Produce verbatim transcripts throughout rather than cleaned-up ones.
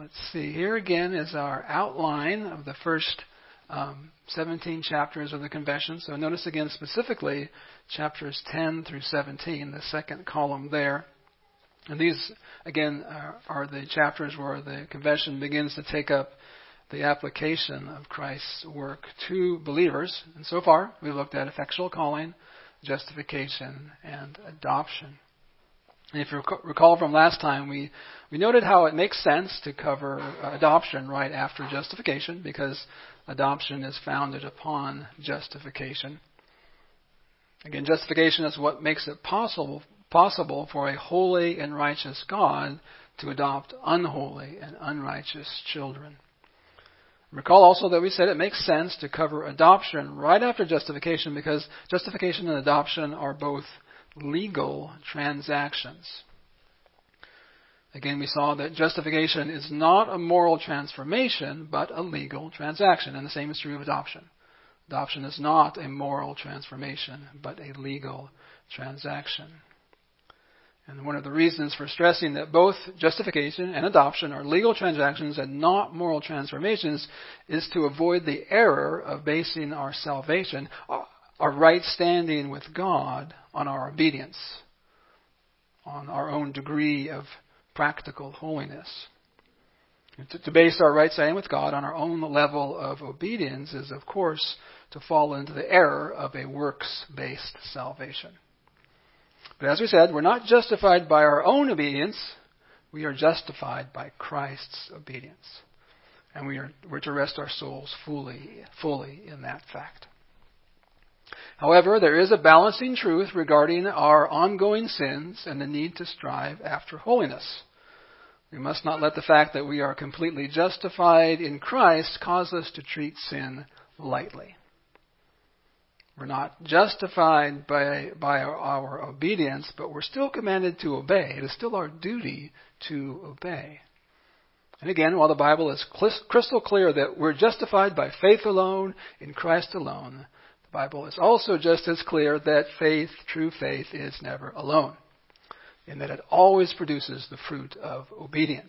let's see. Here again is our outline of the first um, seventeen chapters of the Confession. So notice again specifically chapters ten through seventeen, the second column there. And these, again, are, are the chapters where the Confession begins to take up the application of Christ's work to believers. And so far, we've looked at effectual calling, justification, and adoption. And if you recall from last time, we, we noted how it makes sense to cover adoption right after justification, because adoption is founded upon justification. Again, justification is what makes it possible possible for a holy and righteous God to adopt unholy and unrighteous children. Recall also that we said it makes sense to cover adoption right after justification, because justification and adoption are both legal transactions. Again, we saw that justification is not a moral transformation, but a legal transaction. And the same is true of adoption. Adoption is not a moral transformation, but a legal transaction. And one of the reasons for stressing that both justification and adoption are legal transactions and not moral transformations is to avoid the error of basing our salvation, our right standing with God, on our obedience, on our own degree of practical holiness. To, to base our right standing with God on our own level of obedience is, of course, to fall into the error of a works-based salvation. But as we said, we're not justified by our own obedience. We are justified by Christ's obedience. And we are, we're to rest our souls fully, fully in that fact. However, there is a balancing truth regarding our ongoing sins and the need to strive after holiness. We must not let the fact that we are completely justified in Christ cause us to treat sin lightly. We're not justified by, by our, our obedience, but we're still commanded to obey. It is still our duty to obey. And again, while the Bible is crystal clear that we're justified by faith alone, in Christ alone, the Bible is also just as clear that faith, true faith, is never alone, in that it always produces the fruit of obedience.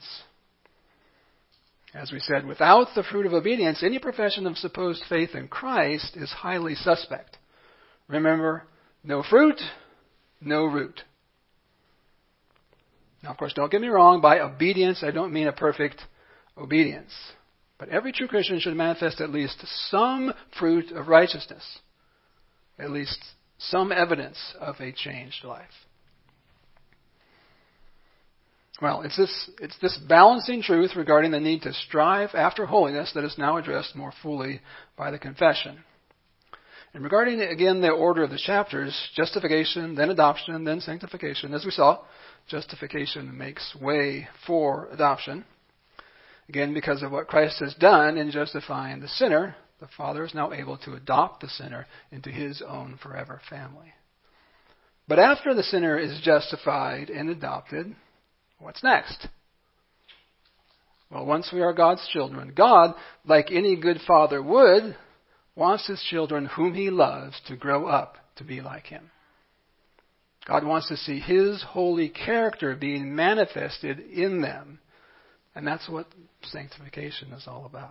As we said, without the fruit of obedience, any profession of supposed faith in Christ is highly suspect. Remember, no fruit, no root. Now, of course, don't get me wrong. By obedience, I don't mean a perfect obedience. But every true Christian should manifest at least some fruit of righteousness, at least some evidence of a changed life. Well, it's this, it's this balancing truth regarding the need to strive after holiness that is now addressed more fully by the Confession. And regarding, again, the order of the chapters, justification, then adoption, then sanctification, as we saw, justification makes way for adoption. Again, because of what Christ has done in justifying the sinner, the Father is now able to adopt the sinner into His own forever family. But after the sinner is justified and adopted, what's next? Well, once we are God's children, God, like any good father would, wants His children whom He loves to grow up to be like Him. God wants to see His holy character being manifested in them. And that's what sanctification is all about.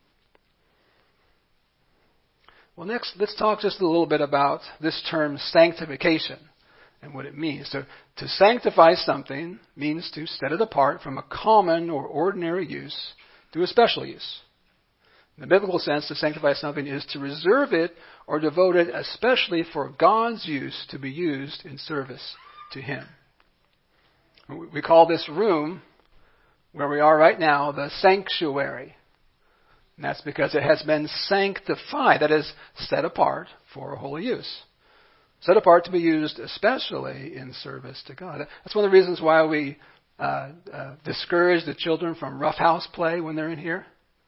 Well, next, let's talk just a little bit about this term sanctification and what it means. So, to sanctify something means to set it apart from a common or ordinary use to a special use. In the biblical sense, to sanctify something is to reserve it or devote it especially for God's use to be used in service to Him. We call this room, where we are right now, the sanctuary. And that's because it has been sanctified, that is, set apart for a holy use. Set apart to be used especially in service to God. That's one of the reasons why we uh, uh, discourage the children from roughhouse play when they're in here.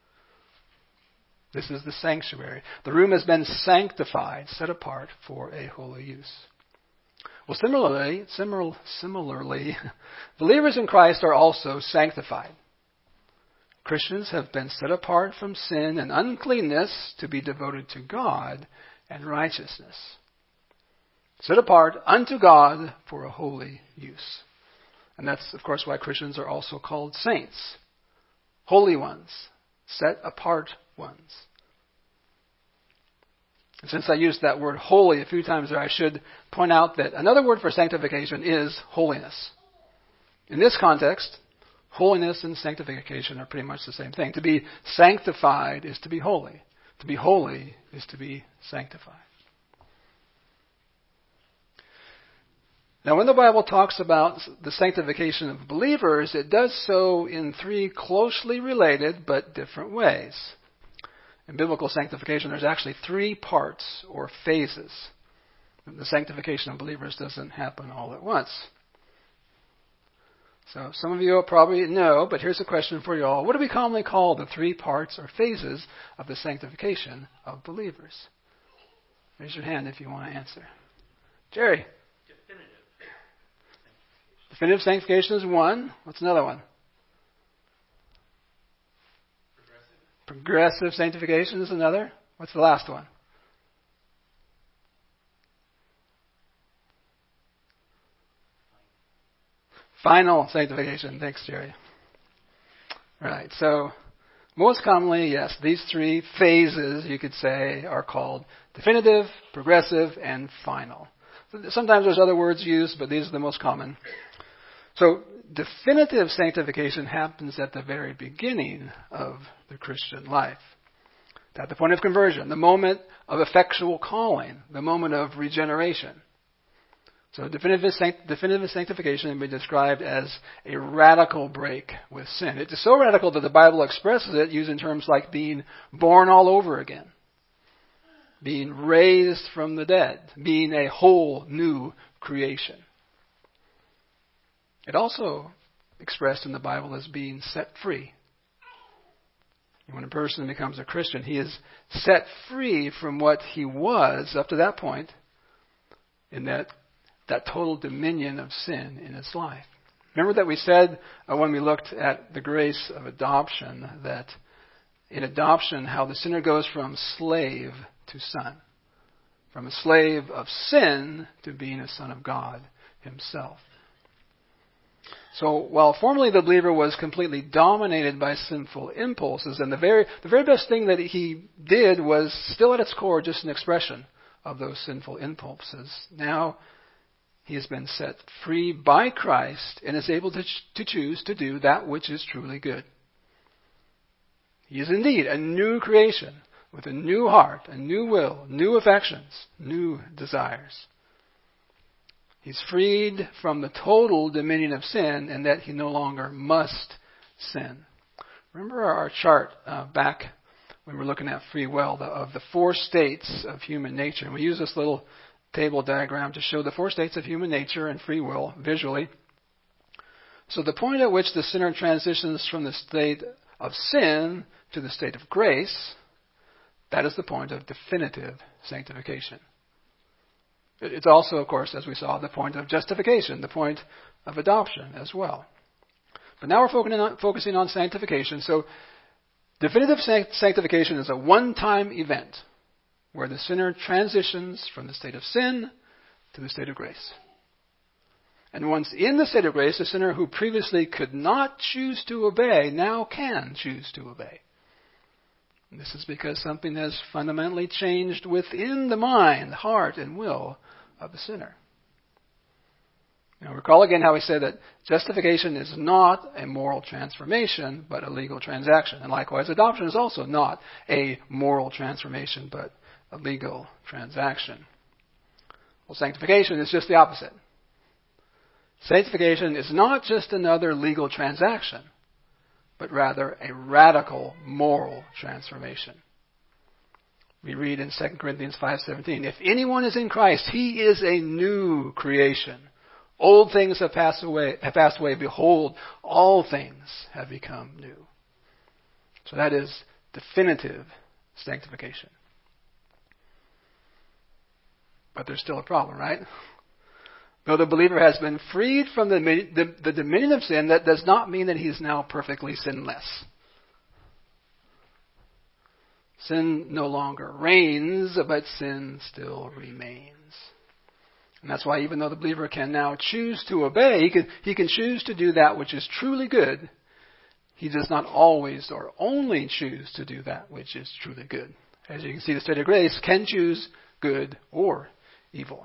This is the sanctuary. The room has been sanctified, set apart for a holy use. Well, similarly, similar, similarly, believers in Christ are also sanctified. Christians have been set apart from sin and uncleanness to be devoted to God and righteousness. Set apart unto God for a holy use. And that's, of course, why Christians are also called saints. holy ones, set apart ones. And since I used that word holy a few times there, I should point out that another word for sanctification is holiness. In this context, holiness and sanctification are pretty much the same thing. To be sanctified is to be holy. To be holy is to be sanctified. Now, when the Bible talks about the sanctification of believers, it does so in three closely related but different ways. In biblical sanctification, there's actually three parts or phases. The sanctification of believers doesn't happen all at once. So some of you probably know, but here's a question for you all. What do we commonly call the three parts or phases of the sanctification of believers? Raise your hand if you want to answer. Jerry? Definitive. Definitive sanctification is one. What's another one? Progressive. Progressive sanctification is another. What's the last one? Final sanctification. Thanks, Jerry. Right. So, most commonly, yes, these three phases, you could say, are called definitive, progressive, and final. Sometimes there's other words used, but these are the most common. So, definitive sanctification happens at the very beginning of the Christian life. At the point of conversion, the moment of effectual calling, the moment of regeneration. So definitive, definitive sanctification can be described as a radical break with sin. It's so radical that the Bible expresses it using terms like being born all over again, being raised from the dead, being a whole new creation. It also expressed in the Bible as being set free. When a person becomes a Christian, he is set free from what he was up to that point in that that total dominion of sin in his life. Remember that we said uh, when we looked at the grace of adoption that in adoption how the sinner goes from slave to son, from a slave of sin to being a son of God himself. So while formerly the believer was completely dominated by sinful impulses, and the very the very best thing that he did was still at its core just an expression of those sinful impulses, now he has been set free by Christ and is able to, ch- to choose to do that which is truly good. He is indeed a new creation with a new heart, a new will, new affections, new desires. He's freed from the total dominion of sin and that he no longer must sin. Remember our chart uh, back when we were looking at free will the, of the four states of human nature. And we use this little table diagram to show the four states of human nature and free will visually. So the point at which the sinner transitions from the state of sin to the state of grace, that is the point of definitive sanctification. It's also, of course, as we saw, the point of justification, the point of adoption as well. But now we're focusing on, focusing on sanctification. So definitive sanctification is a one-time event where the sinner transitions from the state of sin to the state of grace. And once in the state of grace, the sinner who previously could not choose to obey now can choose to obey. And this is because something has fundamentally changed within the mind, heart, and will of the sinner. Now recall again how we said that justification is not a moral transformation, but a legal transaction. And likewise, adoption is also not a moral transformation, but a legal transaction. Well, sanctification is just the opposite. Sanctification is not just another legal transaction, but rather a radical moral transformation. We read in Second Corinthians five seventeen, if anyone is in Christ, he is a new creation. Old things have passed away, have passed away. Behold, all things have become new. So that is definitive sanctification. But there's still a problem, right? Though the believer has been freed from the, the, the dominion of sin, that does not mean that he is now perfectly sinless. Sin no longer reigns, but sin still remains. And that's why even though the believer can now choose to obey, he can, he can choose to do that which is truly good, He does not always or only choose to do that which is truly good. As you can see, the state of grace can choose good or evil,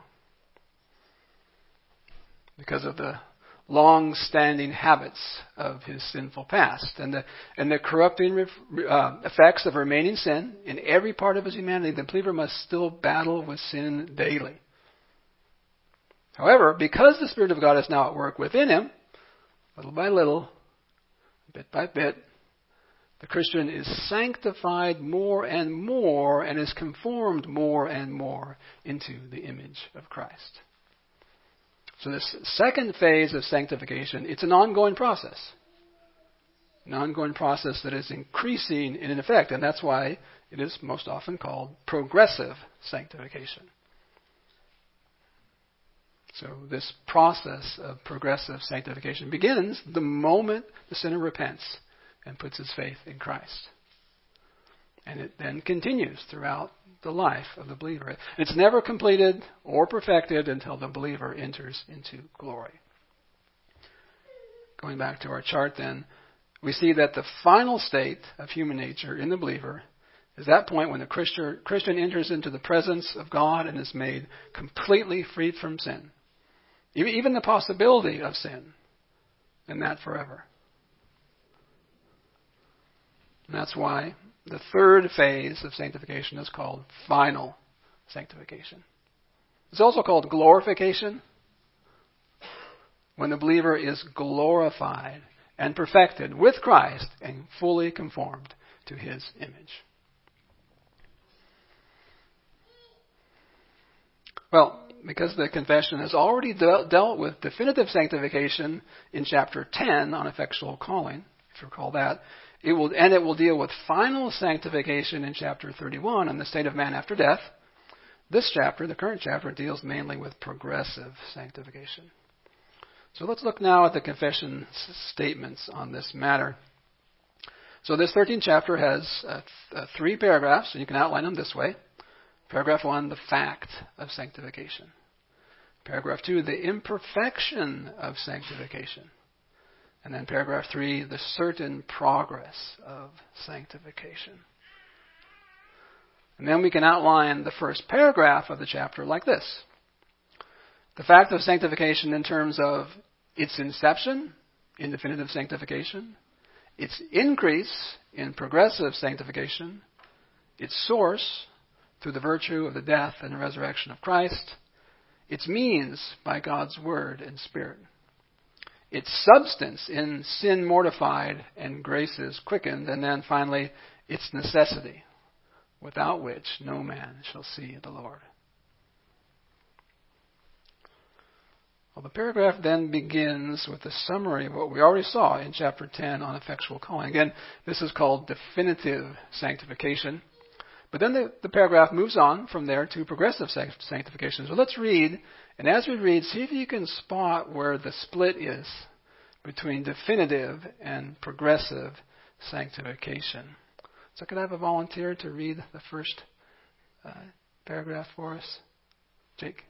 because of the long-standing habits of his sinful past and the and the corrupting uh, effects of remaining sin in every part of his humanity. The believer must still battle with sin daily. However, because the Spirit of God is now at work within him, little by little, bit by bit, the Christian is sanctified more and more and is conformed more and more into the image of Christ. So this second phase of sanctification, it's an ongoing process. An ongoing process that is increasing in effect, and that's why it is most often called progressive sanctification. So this process of progressive sanctification begins the moment the sinner repents and puts his faith in Christ. And it then continues throughout the life of the believer. It's never completed or perfected until the believer enters into glory. Going back to our chart then, we see that the final state of human nature in the believer is that point when the Christian enters into the presence of God and is made completely freed from sin. Even the possibility of sin, and that forever. And that's why the third phase of sanctification is called final sanctification. It's also called glorification, when the believer is glorified and perfected with Christ and fully conformed to his image. Well, because the confession has already de- dealt with definitive sanctification in chapter ten on effectual calling, if you recall that, it will, and it will deal with final sanctification in chapter thirty-one on the state of man after death. This chapter, the current chapter, deals mainly with progressive sanctification. So let's look now at the confession statements on this matter. So this thirteenth chapter has uh, th- uh, three paragraphs, and you can outline them this way. Paragraph one, the fact of sanctification. Paragraph two, the imperfection of sanctification. And then paragraph three, the certain progress of sanctification. And then we can outline the first paragraph of the chapter like this. The fact of sanctification in terms of its inception in definitive sanctification, its increase in progressive sanctification, its source through the virtue of the death and resurrection of Christ, its means by God's word and Spirit, its substance in sin mortified and graces quickened, and then finally its necessity, without which no man shall see the Lord. Well, the paragraph then begins with a summary of what we already saw in chapter ten on effectual calling. Again, this is called definitive sanctification. But then the, the paragraph moves on from there to progressive sanctification. So let's read, and as we read, see if you can spot where the split is between definitive and progressive sanctification. So could I have a volunteer to read the first uh, paragraph for us? Jake?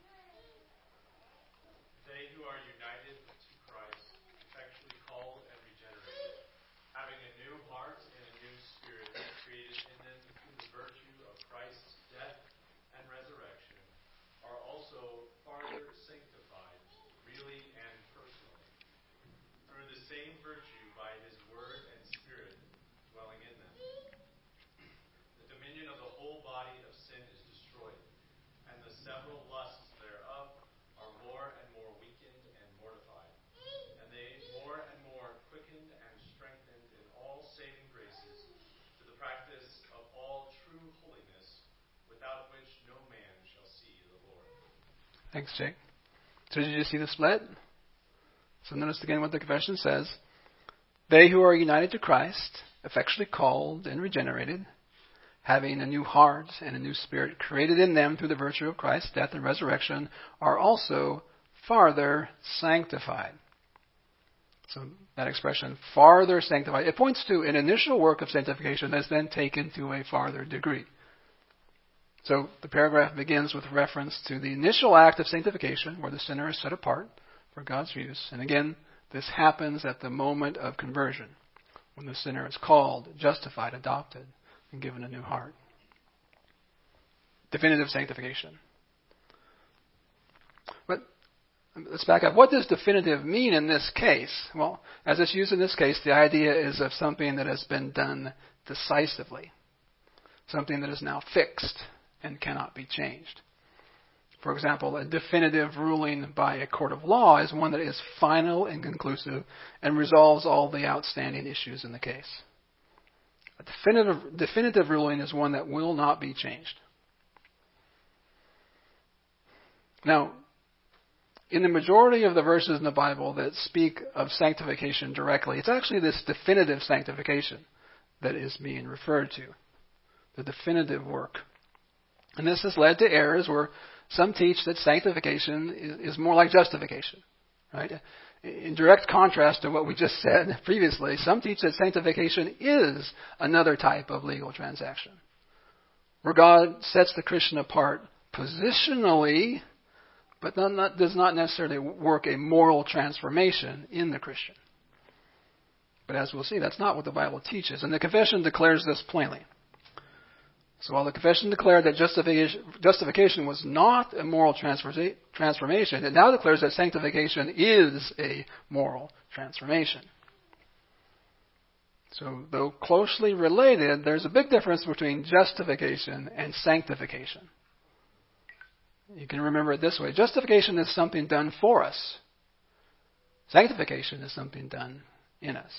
They who are united to Christ, effectually called and regenerated, having a new heart and a new spirit created in them through the virtue of Christ's death and resurrection, are also farther sanctified, really and personally, through the same virtue by his word and spirit dwelling in them. The dominion of the whole body of sin is destroyed, and the several lusts thereof are more and more weakened and mortified, and they more and more quickened and strengthened in all saving graces to the practice of all true holiness, without which no man shall see the Lord. Thanks, Jake. So did you see the split? So notice again what the confession says. They who are united to Christ, effectually called and regenerated, having a new heart and a new spirit created in them through the virtue of Christ's death and resurrection, are also farther sanctified. So that expression, farther sanctified, it points to an initial work of sanctification that's then taken to a farther degree. So the paragraph begins with reference to the initial act of sanctification, where the sinner is set apart for God's use. And again, this happens at the moment of conversion, when the sinner is called, justified, adopted, and given a new heart. Definitive sanctification. But let's back up. What does definitive mean in this case? Well, as it's used in this case, the idea is of something that has been done decisively. Something that is now fixed and cannot be changed. For example, a definitive ruling by a court of law is one that is final and conclusive and resolves all the outstanding issues in the case. A definitive, definitive ruling is one that will not be changed. Now, in the majority of the verses in the Bible that speak of sanctification directly, it's actually this definitive sanctification that is being referred to. The definitive work. And this has led to errors where some teach that sanctification is more like justification. Right? In direct contrast to what we just said previously, some teach that sanctification is another type of legal transaction, where God sets the Christian apart positionally, but not, does not necessarily work a moral transformation in the Christian. But as we'll see, that's not what the Bible teaches. And the confession declares this plainly. So while the confession declared that justification, justification was not a moral transformation, it now declares that sanctification is a moral transformation. So though closely related, there's a big difference between justification and sanctification. You can remember it this way. Justification is something done for us. Sanctification is something done in us.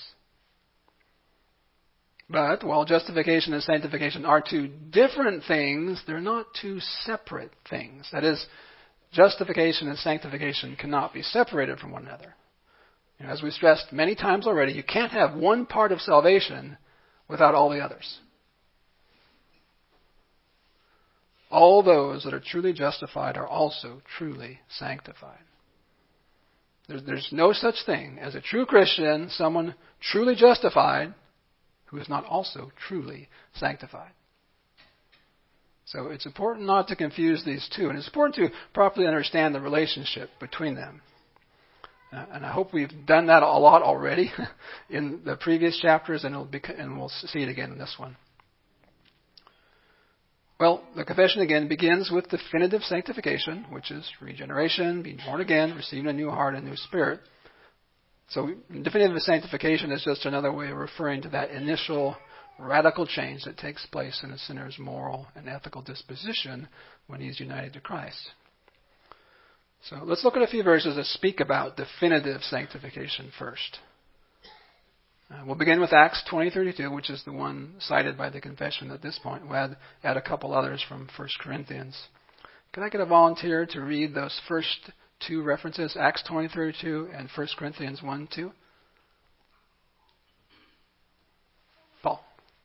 But while justification and sanctification are two different things, they're not two separate things. That is, justification and sanctification cannot be separated from one another. You know, as we've stressed many times already, you can't have one part of salvation without all the others. All those that are truly justified are also truly sanctified. There's, there's no such thing as a true Christian, someone truly justified, who is not also truly sanctified. So it's important not to confuse these two, and it's important to properly understand the relationship between them. Uh, and I hope we've done that a lot already in the previous chapters, and, it'll be, and we'll see it again in this one. Well, the confession again begins with definitive sanctification, which is regeneration, being born again, receiving a new heart, a new spirit. So definitive sanctification is just another way of referring to that initial radical change that takes place in a sinner's moral and ethical disposition when he's united to Christ. So let's look at a few verses that speak about definitive sanctification first. Uh, we'll begin with Acts twenty thirty-two, which is the one cited by the confession at this point. We'll add, add a couple others from First Corinthians. Can I get a volunteer to read those first two references, Acts twenty thirty-two and First Corinthians one two? Paul.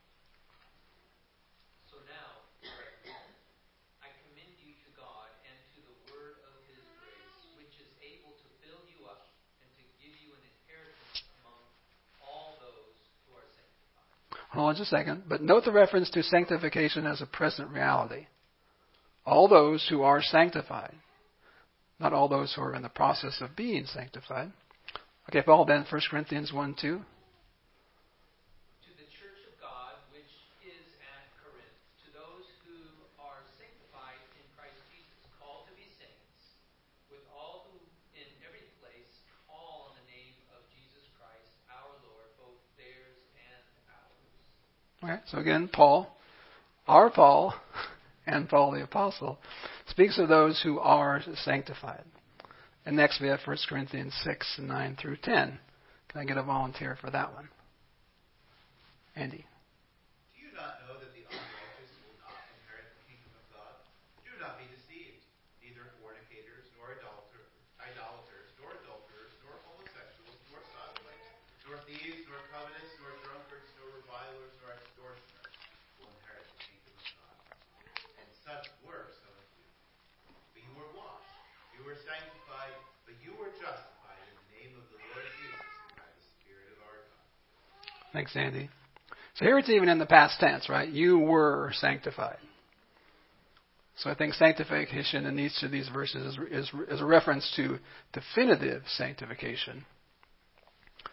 So now, brethren, I commend you to God and to the word of his grace, which is able to build you up and to give you an inheritance among all those who are sanctified. Hold on just a second. But note the reference to sanctification as a present reality. All those who are sanctified. Not all those who are in the process of being sanctified. Okay, Paul, then, First Corinthians one two. To the church of God, which is at Corinth, to those who are sanctified in Christ Jesus, called to be saints, with all who in every place call on the name of Jesus Christ, our Lord, both theirs and ours. Okay, so again, Paul, our Paul, and Paul the Apostle, speaks of those who are sanctified. And next we have First Corinthians six, nine through ten. Can I get a volunteer for that one? Andy. Do you not know that the unrighteous will not inherit the kingdom of God? Do not be deceived. Neither fornicators, nor idolater, idolaters, nor adulterers, nor homosexuals, nor sodomites, nor thieves, nor covetous, nor drunkards, nor revilers, nor extortioners will inherit the kingdom of God. And such were some of you. But you were washed, you were sanctified, but you were justified in the name of the Lord Jesus and by the Spirit of our God. Thanks, Andy. So here it's even in the past tense, right? You were sanctified. So I think sanctification in each of these verses is, is, is a reference to definitive sanctification.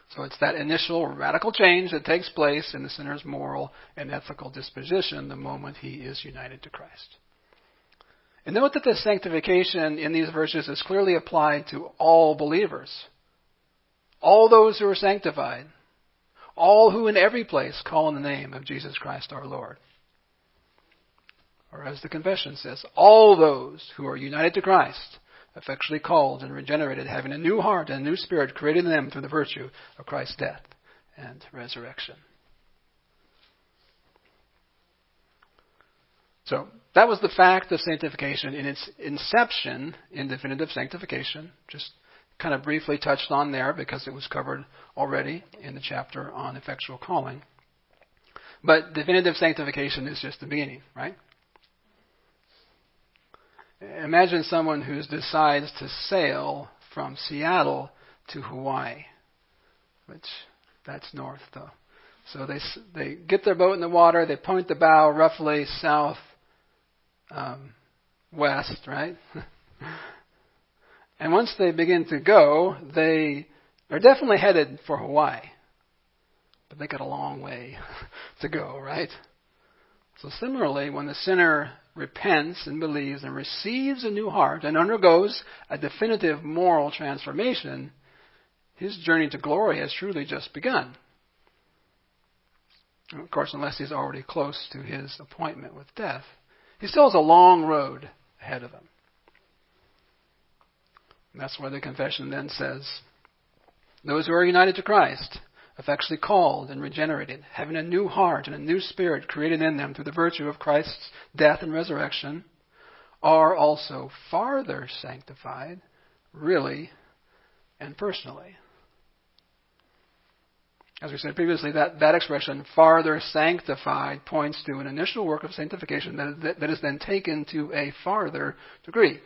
So it's that initial radical change that takes place in the sinner's moral and ethical disposition the moment he is united to Christ. And note that this sanctification in these verses is clearly applied to all believers. All those who are sanctified. All who in every place call on the name of Jesus Christ our Lord. Or as the confession says, all those who are united to Christ, effectually called and regenerated, having a new heart and a new spirit created in them through the virtue of Christ's death and resurrection. So that was the fact of sanctification in its inception in definitive sanctification. Just kind of briefly touched on there because it was covered already in the chapter on effectual calling. But definitive sanctification is just the beginning, right? Imagine someone who decides to sail from Seattle to Hawaii, which that's north though. So they they get their boat in the water, they point the bow roughly south um, west, right? And once they begin to go, they are definitely headed for Hawaii, but they got a long way to go, right? So similarly, when the sinner repents and believes and receives a new heart and undergoes a definitive moral transformation, his journey to glory has truly just begun. And of course, unless he's already close to his appointment with death. He still has a long road ahead of him. And that's why the confession then says, those who are united to Christ, effectually called and regenerated, having a new heart and a new spirit created in them through the virtue of Christ's death and resurrection, are also farther sanctified, really and personally. As we said previously, that, that expression, farther sanctified, points to an initial work of sanctification that, that, that is then taken to a farther degree.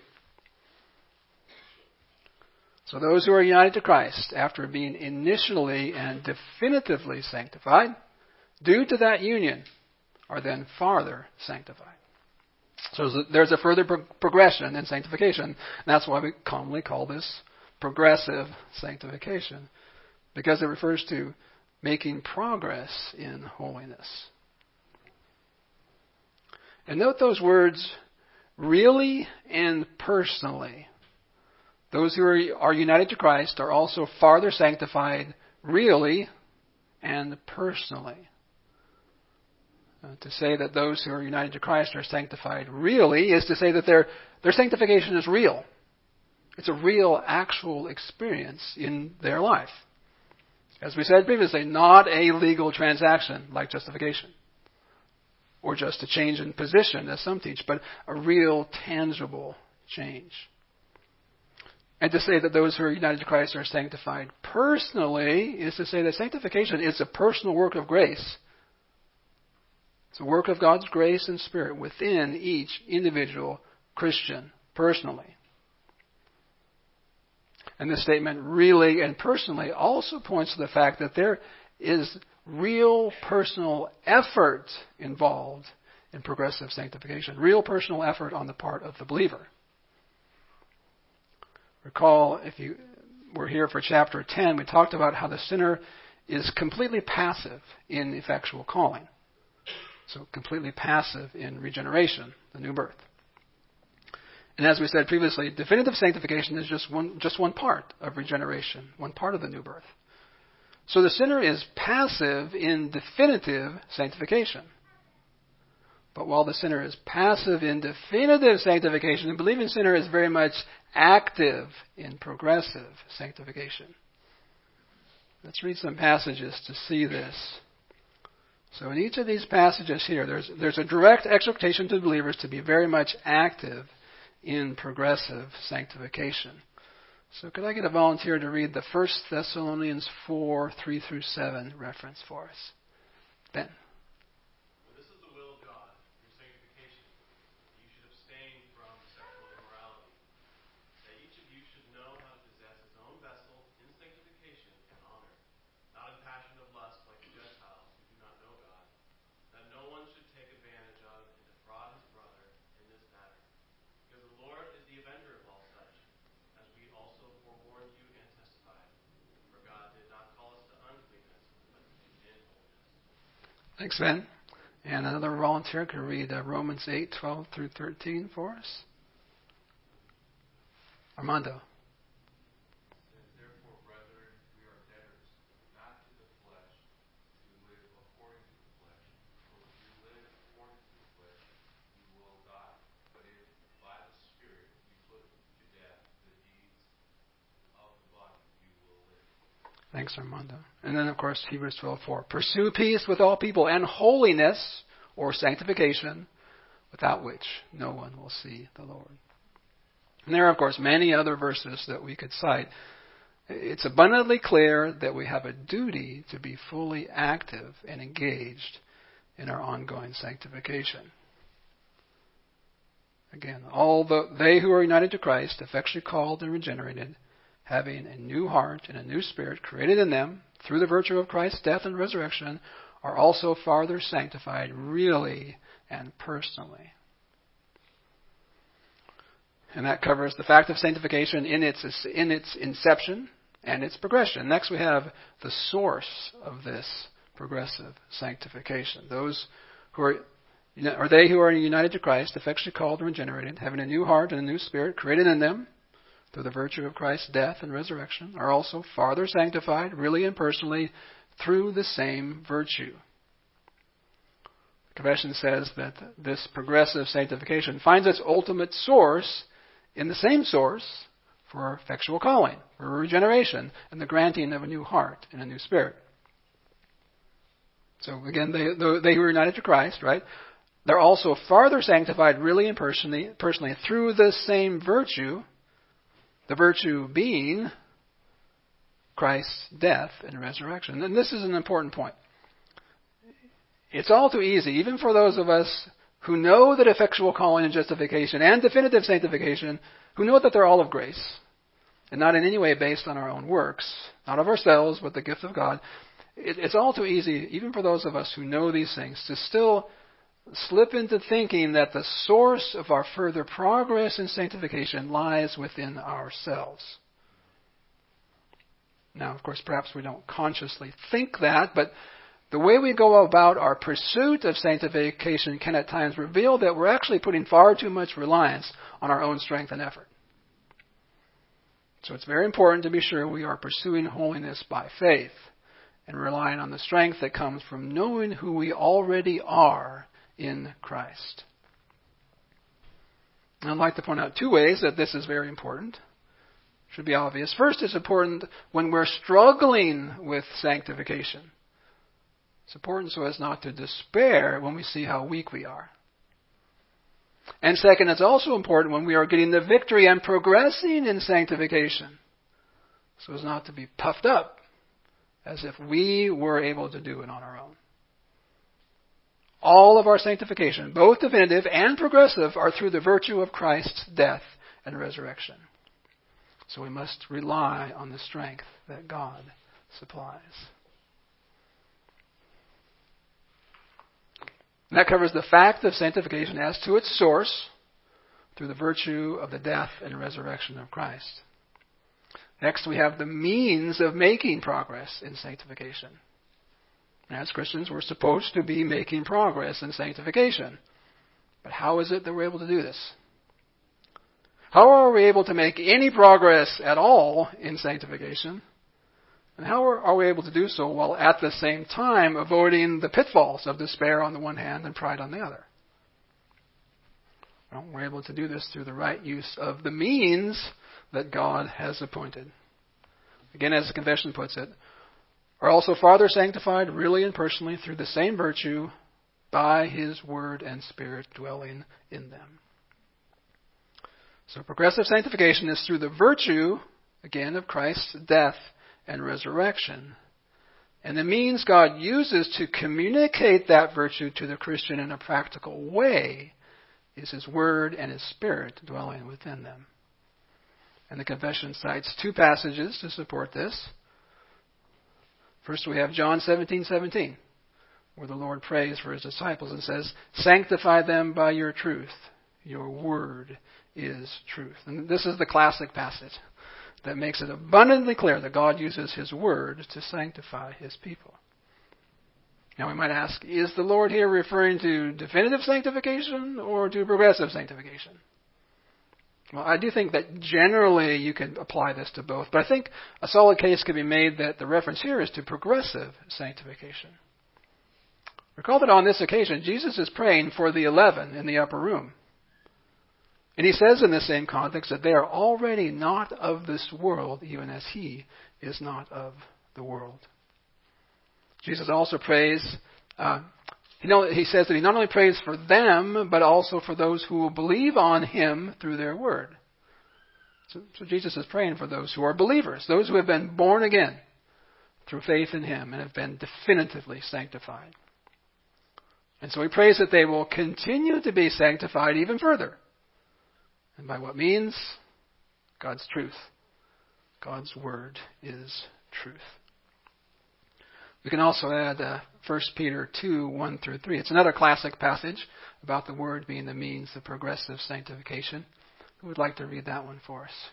So those who are united to Christ, after being initially and definitively sanctified, due to that union, are then farther sanctified. So there's a further pro- progression in sanctification. And that's why we commonly call this progressive sanctification, because it refers to making progress in holiness. And note those words, really and personally. Those who are, are united to Christ are also farther sanctified, really and personally. Uh, to say that those who are united to Christ are sanctified really is to say that their their sanctification is real. It's a real, actual experience in their life. As we said previously, not a legal transaction like justification, or just a change in position, as some teach, but a real, tangible change. And to say that those who are united to Christ are sanctified personally is to say that sanctification is a personal work of grace. It's a work of God's grace and Spirit within each individual Christian personally. And this statement, really and personally, also points to the fact that there is real personal effort involved in progressive sanctification. Real personal effort on the part of the believer. Recall, if you were here for chapter ten, we talked about how the sinner is completely passive in effectual calling. So completely passive in regeneration, the new birth. And as we said previously, definitive sanctification is just one, just one part of regeneration, one part of the new birth. So the sinner is passive in definitive sanctification. But while the sinner is passive in definitive sanctification, the believing sinner is very much active in progressive sanctification. Let's read some passages to see this. So in each of these passages here, there's, there's a direct exhortation to believers to be very much active in progressive sanctification. So could I get a volunteer to read the First Thessalonians four, three through seven reference for us? Ben. This is the will of God, your sanctification, that you should abstain from sexual immorality, that each of you should know how to possess his own vessel in sanctification and honor, not in passion of lust like the Gentiles who do not know God, that no one should take advantage of and defraud his brother in this matter. Because the Lord is the avenger of all such, as we also forewarned you and testified. For God did not call us to Thanks, Ben. And another volunteer could read uh, Romans eight, twelve through thirteen for us. Armando. Therefore, brethren, we are debtors, not to the flesh, to live according to the flesh. For if you live according to the flesh, you will die. But if by the Spirit you put to death the deeds of the body, you will live. Thanks, Armando. And then, of course, Hebrews twelve four. Pursue peace with all people and holiness, or sanctification, without which no one will see the Lord. And there are, of course, many other verses that we could cite. It's abundantly clear that we have a duty to be fully active and engaged in our ongoing sanctification. Again, all the, they who are united to Christ, effectually called and regenerated, having a new heart and a new spirit created in them through the virtue of Christ's death and resurrection, are also farther sanctified really and personally. And that covers the fact of sanctification in its in its inception and its progression. Next, we have the source of this progressive sanctification. Those who are, or they who are united to Christ, effectually called and regenerated, having a new heart and a new spirit created in them through the virtue of Christ's death and resurrection, are also farther sanctified, really and personally, through the same virtue. The Confession says that this progressive sanctification finds its ultimate source in the same source for effectual calling, for regeneration, and the granting of a new heart and a new spirit. So again, they, they who are united to Christ, right, they're also farther sanctified really and personally, personally through the same virtue, the virtue being Christ's death and resurrection. And this is an important point. It's all too easy, even for those of us who know that effectual calling and justification and definitive sanctification, who know that they're all of grace and not in any way based on our own works, not of ourselves, but the gift of God. It, it's all too easy, even for those of us who know these things, to still slip into thinking that the source of our further progress in sanctification lies within ourselves. Now, of course, perhaps we don't consciously think that, but the way we go about our pursuit of sanctification can at times reveal that we're actually putting far too much reliance on our own strength and effort. So it's very important to be sure we are pursuing holiness by faith and relying on the strength that comes from knowing who we already are in Christ. And I'd like to point out two ways that this is very important. It should be obvious. First, it's important when we're struggling with sanctification. It's important so as not to despair when we see how weak we are. And second, it's also important when we are getting the victory and progressing in sanctification, so as not to be puffed up as if we were able to do it on our own. All of our sanctification, both definitive and progressive, are through the virtue of Christ's death and resurrection. So we must rely on the strength that God supplies. And that covers the fact of sanctification as to its source through the virtue of the death and resurrection of Christ. Next, we have the means of making progress in sanctification. As Christians, we're supposed to be making progress in sanctification. But how is it that we're able to do this? How are we able to make any progress at all in sanctification? And how are we able to do so while at the same time avoiding the pitfalls of despair on the one hand and pride on the other? Well, we're able to do this through the right use of the means that God has appointed. Again, as the Confession puts it, are also farther sanctified really and personally through the same virtue by His Word and Spirit dwelling in them. So progressive sanctification is through the virtue, again, of Christ's death and resurrection. And the means God uses to communicate that virtue to the Christian in a practical way is His Word and His Spirit dwelling within them. And the Confession cites two passages to support this. First, we have John seventeen seventeen, where the Lord prays for His disciples and says, "Sanctify them by your truth. Your word is truth." And this is the classic passage that makes it abundantly clear that God uses His word to sanctify His people. Now we might ask, is the Lord here referring to definitive sanctification or to progressive sanctification? Well, I do think that generally you can apply this to both, but I think a solid case could be made that the reference here is to progressive sanctification. Recall that on this occasion, Jesus is praying for the eleven in the upper room. And he says in the same context that they are already not of this world, even as he is not of the world. Jesus also prays, uh, you know, he says that he not only prays for them, but also for those who will believe on him through their word. So, so Jesus is praying for those who are believers, those who have been born again through faith in him and have been definitively sanctified. And so he prays that they will continue to be sanctified even further. And by what means? God's truth. God's word is truth. We can also add uh, First Peter two, one through three. It's another classic passage about the word being the means of progressive sanctification. Who would like to read that one for us?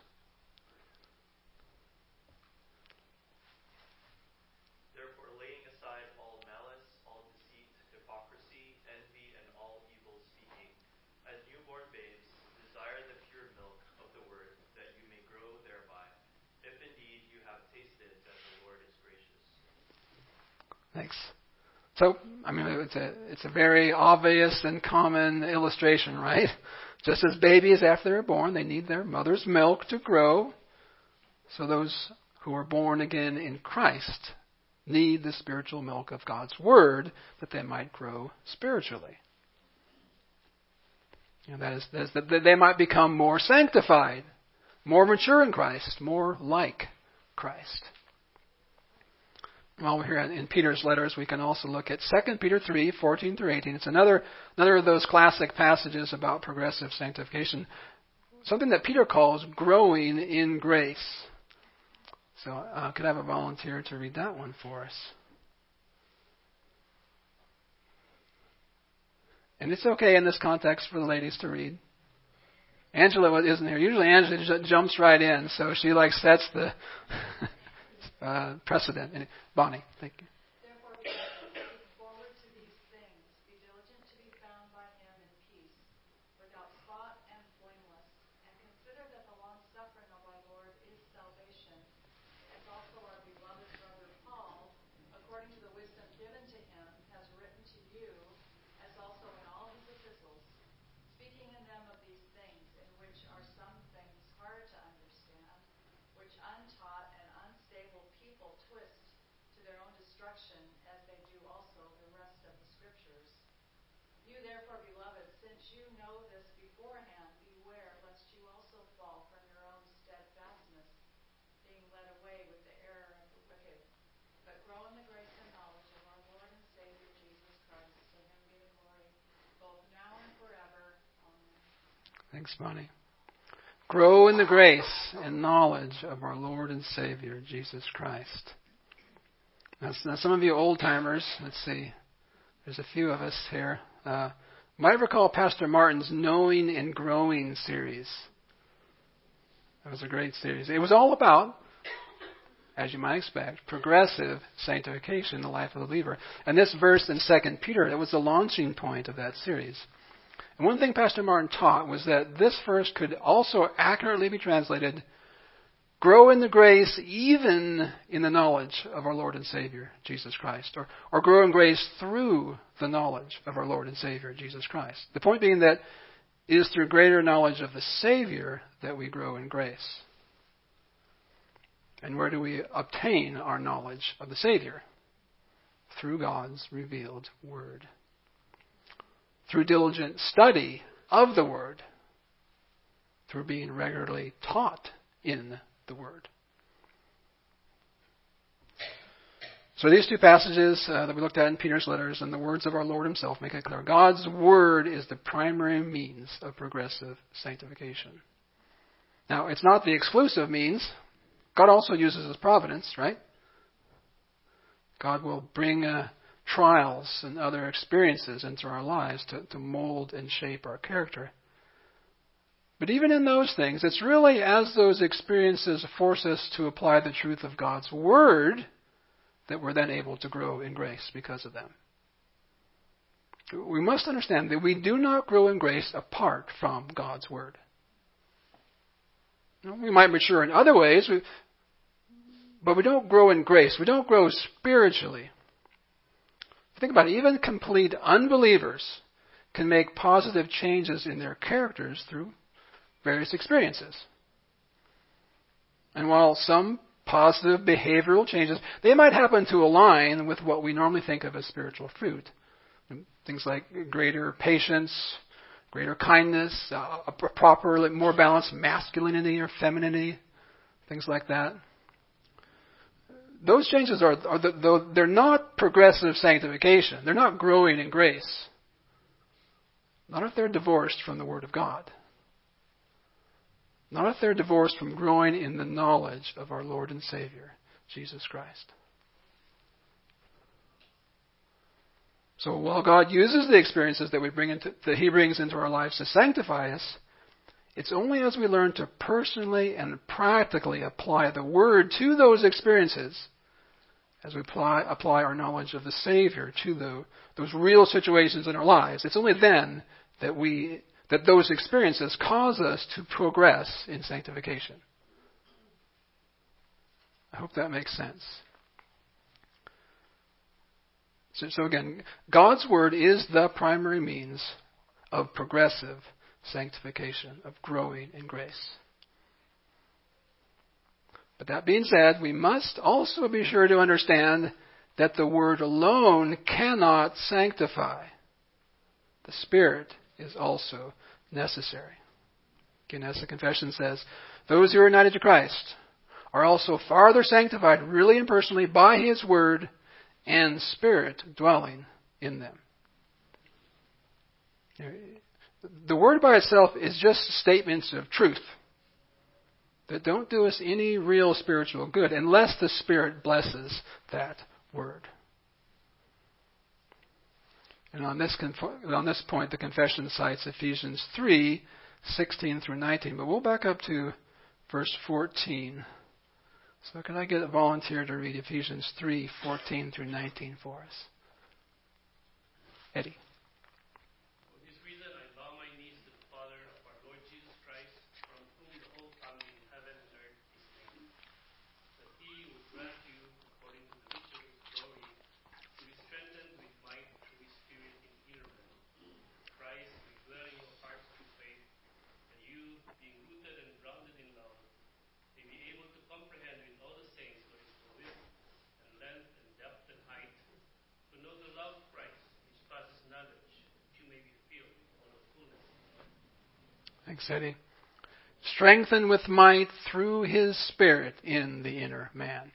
Therefore, laying aside all malice, all deceit, hypocrisy, envy, and all evil speaking, as newborn babes, desire the pure milk of the word, that you may grow thereby, if indeed you have tasted that the Lord is gracious. Thanks. So, I mean, it's a it's a very obvious and common illustration, right? Just as babies, after they're born, they need their mother's milk to grow. So those who are born again in Christ need the spiritual milk of God's word that they might grow spiritually. You know, that is, that is that they might become more sanctified, more mature in Christ, more like Christ. While we're here in Peter's letters, we can also look at Second Peter three, fourteen through eighteen. It's another another of those classic passages about progressive sanctification. Something that Peter calls growing in grace. So uh, could I have a volunteer to read that one for us? And it's okay in this context for the ladies to read. Angela isn't here. Usually Angela just jumps right in, so she like sets the uh, precedent. Bonnie, thank you. Therefore, we look forward to these things. Be diligent to be found by him in peace, without spot and blameless. And consider that the long suffering of our Lord is salvation, as also our beloved brother Paul, according to the wisdom given to him, has written to you, as also in all his epistles, speaking in them of these things, in which are some things hard to understand, which untaught and unstable people twist to their own destruction, as they do also the rest of the Scriptures. You therefore, beloved, since you know this beforehand, beware lest you also fall from your own steadfastness, being led away with the error of the wicked. But grow in the grace and knowledge of our Lord and Savior Jesus Christ. To him be the glory, both now and forever. Amen. Thanks, Bonnie. Grow in the grace and knowledge of our Lord and Savior, Jesus Christ. Now, now some of you old-timers, let's see, there's a few of us here, uh, might recall Pastor Martin's Knowing and Growing series. That was a great series. It was all about, as you might expect, progressive sanctification in the life of the believer. And this verse in Second Peter, that was the launching point of that series. And one thing Pastor Martin taught was that this verse could also accurately be translated, grow in the grace even in the knowledge of our Lord and Savior, Jesus Christ. Or, or grow in grace through the knowledge of our Lord and Savior, Jesus Christ. The point being that it is through greater knowledge of the Savior that we grow in grace. And where do we obtain our knowledge of the Savior? Through God's revealed Word. Through diligent study of the Word. Through being regularly taught in the Word. So these two passages uh, that we looked at in Peter's letters and the words of our Lord himself make it clear. God's Word is the primary means of progressive sanctification. Now, it's not the exclusive means. God also uses his providence, right? God will bring uh, trials and other experiences into our lives to, to mold and shape our character. But even in those things, it's really as those experiences force us to apply the truth of God's Word that we're then able to grow in grace because of them. we must understand that we do not grow in grace apart from God's Word. You know, we might mature in other ways, we, but we don't grow in grace. We don't grow spiritually. Think about it. Even complete unbelievers can make positive changes in their characters through various experiences. And while some positive behavioral changes, they might happen to align with what we normally think of as spiritual fruit. Things like greater patience, greater kindness, uh, a proper, more balanced masculinity or femininity, things like that. Those changes are, are the, though they're not progressive sanctification. They're not growing in grace. Not if they're divorced from the Word of God. Not if they're divorced from growing in the knowledge of our Lord and Savior, Jesus Christ. So while God uses the experiences that we bring into, that He brings into our lives to sanctify us, it's only as we learn to personally and practically apply the Word to those experiences, as we apply, apply our knowledge of the Savior to the, those real situations in our lives, it's only then that we that those experiences cause us to progress in sanctification. I hope that makes sense. So, so again, God's Word is the primary means of progressive sanctification, of growing in grace. But that being said, we must also be sure to understand that the Word alone cannot sanctify. The Spirit is also necessary. Again, as the confession says, those who are united to Christ are also farther sanctified, really and personally, by His Word and Spirit dwelling in them. The Word by itself is just statements of truth that don't do us any real spiritual good unless the Spirit blesses that Word. And on this conf- on this point, the confession cites Ephesians three, sixteen through nineteen. But we'll back up to verse fourteen. So can I get a volunteer to read Ephesians three, fourteen through nineteen for us? Eddie. For this reason I bow my knees to the Father of our Lord Jesus Christ, from whom the whole family in heaven and earth is named, that He would grant you, according to the riches of His glory, to be strengthened with might through His Spirit in inner man. Christ will dwell in your hearts through faith, and you, being rooted and grounded in love, may be able to comprehend with all the saints what is the width and length and depth and height, to know the love of Christ, which passes knowledge, that you may be filled with all the fullness of God. Thanks, Eddie. Strengthened with might through His Spirit in the inner man.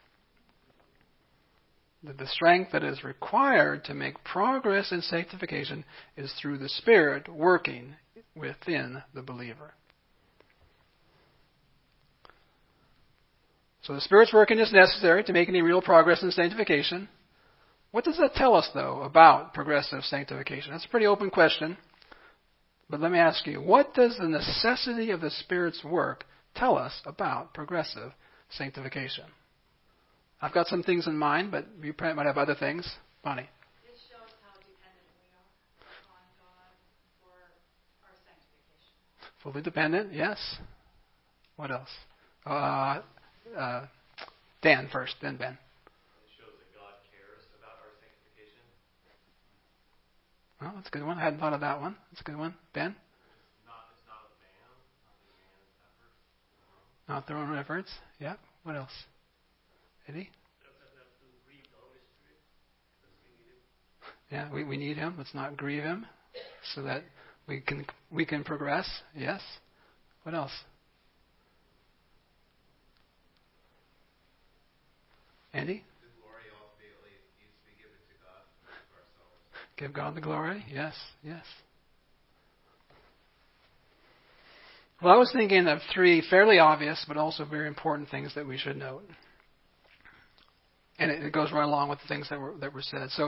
The strength that is required to make progress in sanctification is through the Spirit working within the believer. So the Spirit's working is necessary to make any real progress in sanctification. What does that tell us, though, about progressive sanctification? That's a pretty open question. But let me ask you, what does the necessity of the Spirit's work tell us about progressive sanctification? I've got some things in mind, but you probably might have other things. Bonnie. This shows how dependent we are on God for our sanctification. Fully dependent, yes. What else? Uh, uh, Dan first, then Ben. It shows that God cares about our sanctification. Well, that's a good one. I hadn't thought of that one. That's a good one. Ben? It's not, it's not a man, not a man's effort. alone. Not their own efforts. Yeah. What else? Eddie? Doesn't have to grieve the Holy Spirit, because we need it. Yeah, we, we need Him. Let's not grieve Him so that we can we can progress. Yes. What else? Andy? The glory ultimately needs to be given to God, not to ourselves. Give God the glory. Yes, yes. Well, I was thinking of three fairly obvious but also very important things that we should note. And it, it goes right along with the things that were that were said. So,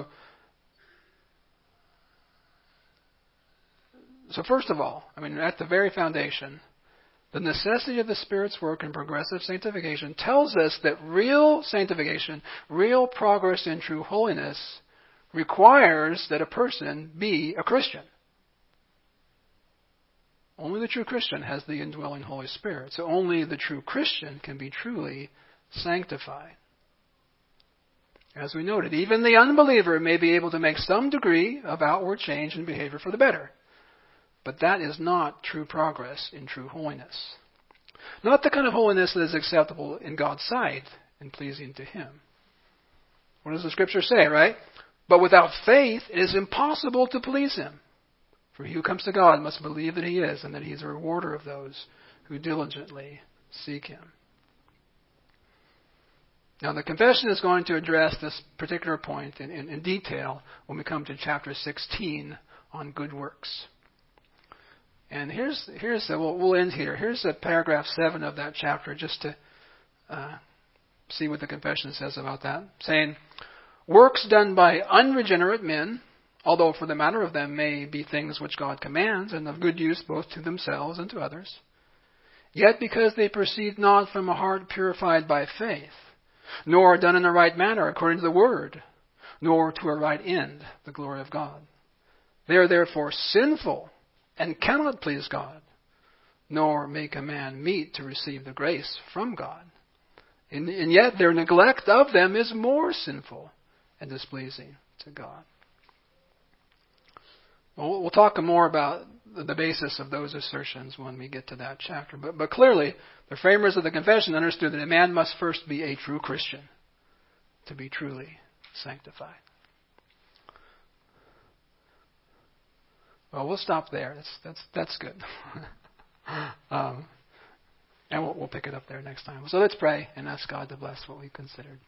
so first of all, I mean, at the very foundation, the necessity of the Spirit's work in progressive sanctification tells us that real sanctification, real progress in true holiness, requires that a person be a Christian. Only the true Christian has the indwelling Holy Spirit. So only the true Christian can be truly sanctified. As we noted, even the unbeliever may be able to make some degree of outward change in behavior for the better. But that is not true progress in true holiness. Not the kind of holiness that is acceptable in God's sight and pleasing to Him. What does the Scripture say, right? But without faith, it is impossible to please Him. For he who comes to God must believe that He is, and that He is a rewarder of those who diligently seek Him. Now, the confession is going to address this particular point in, in, in detail when we come to chapter sixteen on good works. And here's, here's the, we'll, we'll end here. Here's the paragraph seven of that chapter, just to uh, see what the confession says about that. Saying, works done by unregenerate men, although for the matter of them may be things which God commands, and of good use both to themselves and to others, yet because they proceed not from a heart purified by faith, nor are done in the right manner according to the word, nor to a right end, the glory of God. They are therefore sinful and cannot please God, nor make a man meet to receive the grace from God. And, and yet their neglect of them is more sinful and displeasing to God. Well, we'll talk more about the basis of those assertions when we get to that chapter. But, but clearly, the framers of the confession understood that a man must first be a true Christian to be truly sanctified. Well, we'll stop there. That's that's that's good. um, and we'll, we'll pick it up there next time. So let's pray and ask God to bless what we considered.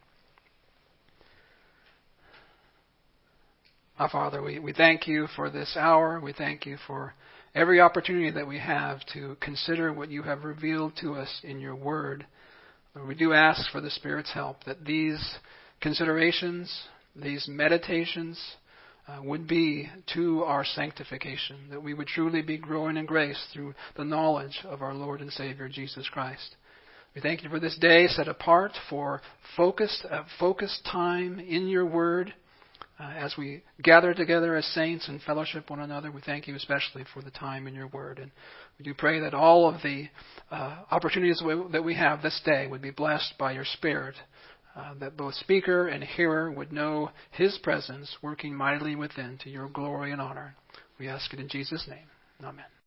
Our Father, we, we thank You for this hour. We thank You for every opportunity that we have to consider what You have revealed to us in Your Word. We do ask for the Spirit's help that these considerations, these meditations, uh, would be to our sanctification, that we would truly be growing in grace through the knowledge of our Lord and Savior, Jesus Christ. We thank You for this day set apart for focused, uh, focused time in Your Word. Uh, as we gather together as saints and fellowship one another, we thank You especially for the time in Your Word. And we do pray that all of the uh, opportunities we, that we have this day would be blessed by Your Spirit, uh, that both speaker and hearer would know His presence working mightily within to Your glory and honor. We ask it in Jesus' name. Amen.